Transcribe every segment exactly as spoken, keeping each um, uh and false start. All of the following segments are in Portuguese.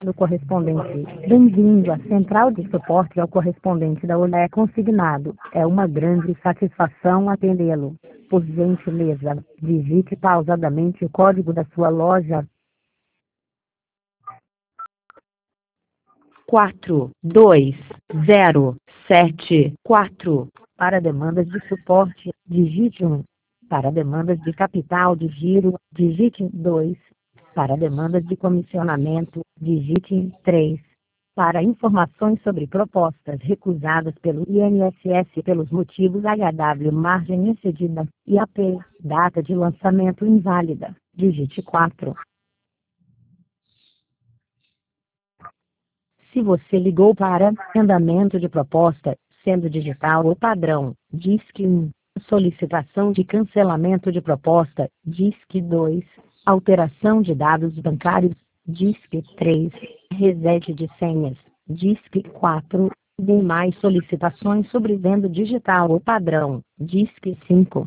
do correspondente. Bem-vindo à central de suporte ao correspondente da Olá é consignado. É uma grande satisfação atendê-lo. Por gentileza, digite pausadamente o código da sua loja. quatro dois zero sete quatro. Para demandas de suporte, digite um. Para demandas de capital de giro, digite dois. Para demandas de comissionamento, digite três. Para informações sobre propostas recusadas pelo I N S S pelos motivos H W margem excedida, I A P, data de lançamento inválida, digite quatro. Se você ligou para andamento de proposta, sendo digital ou padrão, disque um. Solicitação de cancelamento de proposta, disque dois. Alteração de dados bancários, disque três. Reset de senhas, disque quatro. Demais solicitações sobre venda digital ou padrão, disque cinco.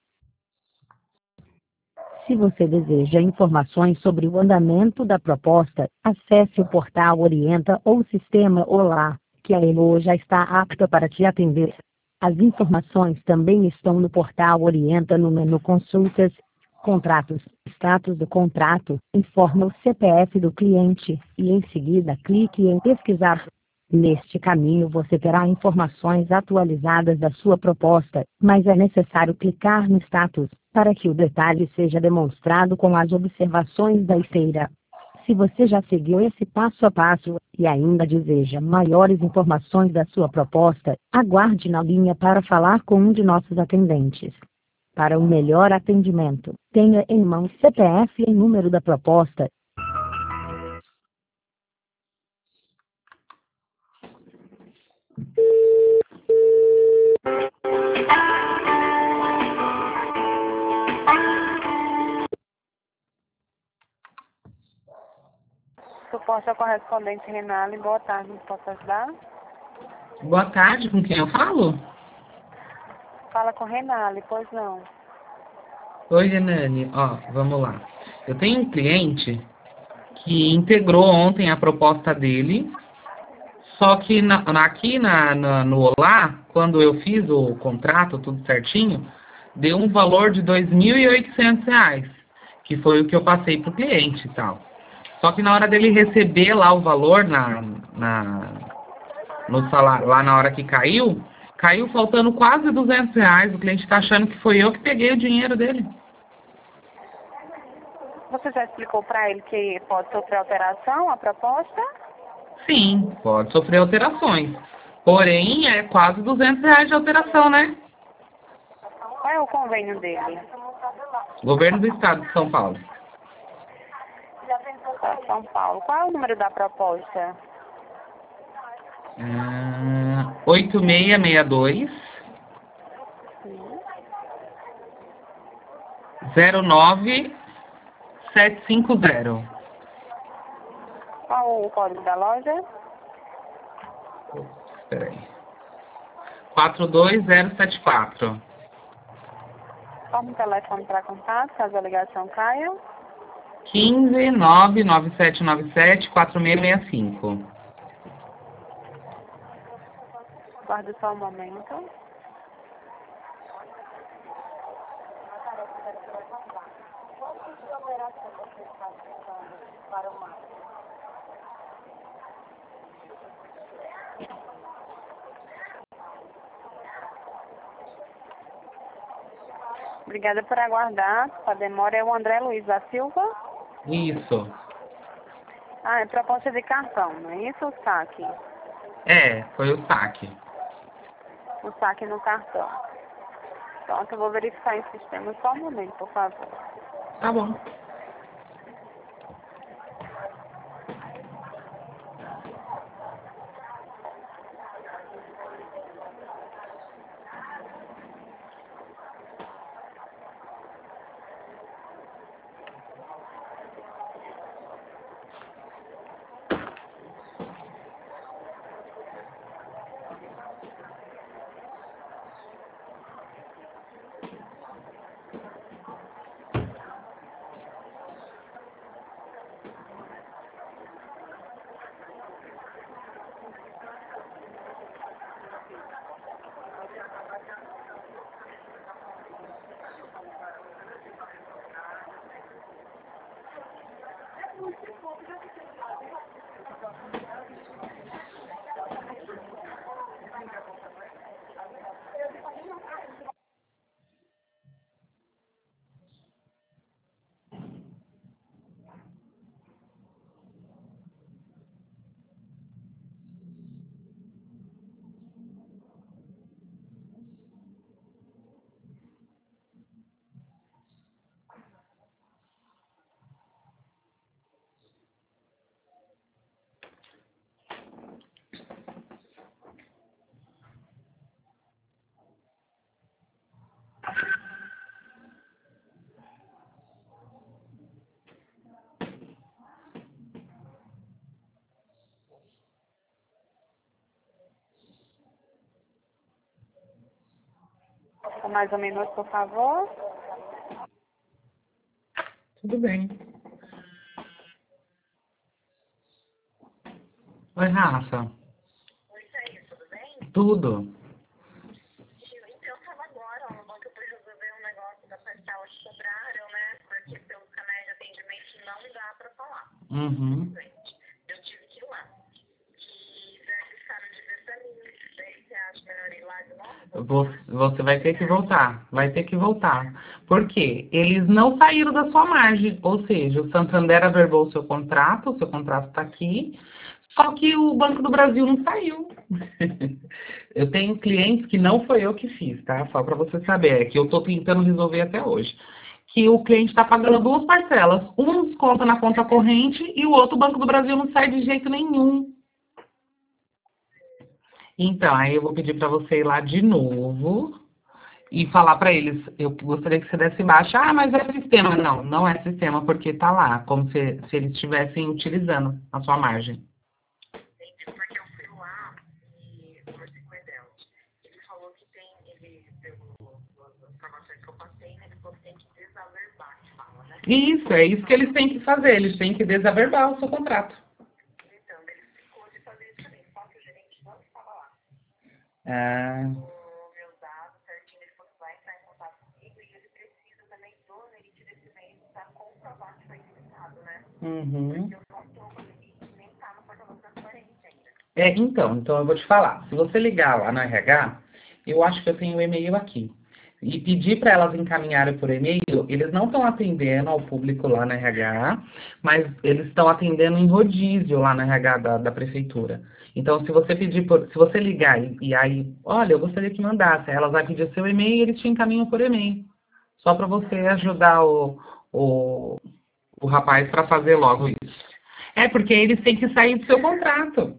Se você deseja informações sobre o andamento da proposta, acesse o portal Orienta ou o sistema Olá, que a Elo já está apta para te atender. As informações também estão no portal Orienta no menu Consultas, Contratos, Status do contrato, informa o C P F do cliente, e em seguida clique em Pesquisar. Neste caminho você terá informações atualizadas da sua proposta, mas é necessário clicar no status, para que o detalhe seja demonstrado com as observações da esteira. Se você já seguiu esse passo a passo, e ainda deseja maiores informações da sua proposta, aguarde na linha para falar com um de nossos atendentes. Para um melhor atendimento, tenha em mãos C P F e número da proposta. Suporte ao correspondente Renale, boa tarde, posso ajudar? Boa tarde, com quem eu falo? Fala com Renale, pois não. Oi, Renane, ó, vamos lá. Eu tenho um cliente que integrou ontem a proposta dele, só que na, na- aqui na, na- no Olá, quando eu fiz o contrato, tudo certinho, deu um valor de dois mil e oitocentos reais, que foi o que eu passei pro cliente e tal. Só que na hora dele receber lá o valor na, na, no salário, lá na hora que caiu, caiu faltando quase duzentos reais. O cliente está achando que foi eu que peguei o dinheiro dele. Você já explicou para ele que pode sofrer alteração a proposta? Sim, pode sofrer alterações. Porém, é quase duzentos reais de alteração, né? Qual é o convênio dele? Governo do Estado de São Paulo. Tá, São Paulo. Qual é o número da proposta? Ah, oito seis seis dois, zero nove sete cinco zero. Qual o código da loja? Espera aí. quatro dois zero sete quatro. Qual o telefone para contato, caso a ligação caia? quinze nove nove sete nove sete quatro seis seis cinco. Guarde só um momento. Obrigada por aguardar. A demora é o André Luiz da Silva. Isso. Ah, é proposta de cartão, não é isso o saque? É, foi o saque. O saque no cartão. Pronto, eu vou verificar em sistema só um momento, por favor. Tá bom. Mais um minuto, por favor. Tudo bem. Oi, Rafa. Oi, Thaís, tudo bem? Tudo. Então, estava agora, ó, no banco para resolver um negócio da parcela que cobraram, né? Porque pelos canais de atendimento não dá para falar. Uhum. Eu tive que ir lá. E verificaram de ver para mim. Daí você acha melhor ir lá de novo? Você você vai ter que voltar. Vai ter que voltar. Por quê? Eles não saíram da sua margem. Ou seja, o Santander averbou o seu contrato, o seu contrato está aqui. Só que o Banco do Brasil não saiu. Eu tenho clientes que não foi eu que fiz, tá? Só para você saber, é que eu estou tentando resolver até hoje. Que o cliente está pagando duas parcelas. Um desconta na conta corrente e o outro, o Banco do Brasil, não sai de jeito nenhum. Então, aí eu vou pedir para você ir lá de novo e falar para eles, eu gostaria que você desse baixa. Ah, mas é sistema. Não, não é sistema, porque tá lá, como se, se eles estivessem utilizando a sua margem. Entendi, porque eu fui lá e conversei com o Edelcio. Ele falou que tem, ele, pelas informações que eu passei, né, ele falou que tem que desaverbar, que fala, né? Isso, é isso que eles têm que fazer. Eles têm que desaverbar o seu contrato. Então, ele ficou de fazer isso também, só que o gerente não estava lá. Ah, O meu dado certinho, ele falou que vai entrar em contato comigo e ele precisa também do limite desse mês para comprovar que foi limitado, né? uhum. Porque eu não estou com o limite, nem está no portal da transparência ainda. É, então, então eu vou te falar. Se você ligar lá no R H, eu acho que eu tenho o e-mail aqui. E pedir para elas encaminharem por e-mail, eles não estão atendendo ao público lá no R H, mas eles estão atendendo em rodízio lá no R H da, da prefeitura. Então, se você pedir por, se você ligar e, e aí, olha, eu gostaria que mandasse, elas vão pedir seu e-mail e eles te encaminham por e-mail. Só para você ajudar o, o, o rapaz para fazer logo isso. É porque eles têm que sair do seu contrato.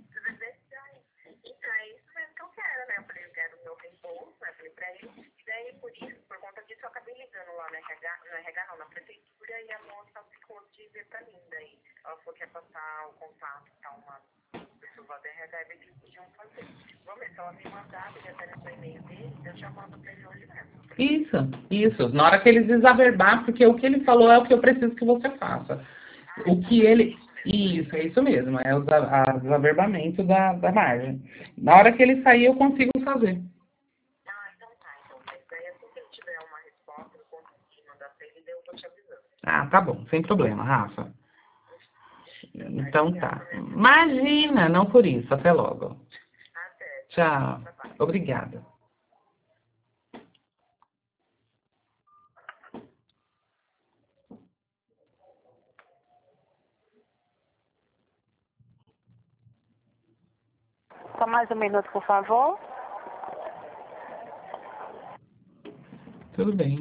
Então, é isso mesmo que eu quero, né? Eu falei, eu quero o meu reembolso, né? Eu falei pra ele. E daí, por isso, por conta disso, eu acabei ligando lá no R H, no R H não, na prefeitura, e a moça ficou de dizer pra mim. Daí, ela falou que ia passar o contato pra uma pessoa lá do R H e ver o que eles podiam fazer. Vamos ver, se ela me mandar, ele até no e-mail dele, eu já mando pra ele hoje mesmo. Isso, isso. Na hora que eles desaverbar, porque o que ele falou é o que eu preciso que você faça. O que ele... Isso, é isso mesmo. É o desa- a desaverbamento da, da margem. Na hora que ele sair, eu consigo fazer. Ah, então tá, então. Mas daí, assim que ele tiver uma resposta, eu conseguir mandar pra ele, daí eu tô te avisando. Ah, tá bom. Sem problema, Rafa. Então tá. Imagina, não por isso. Até logo. Até. Tchau. Obrigada. Só mais um minuto, por favor. Tudo bem.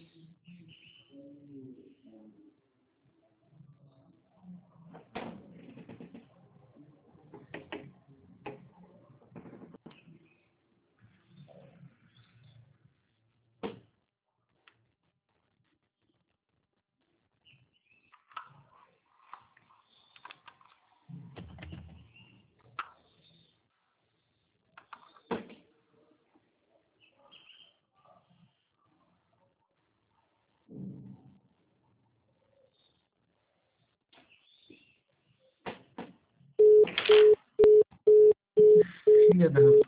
Filha da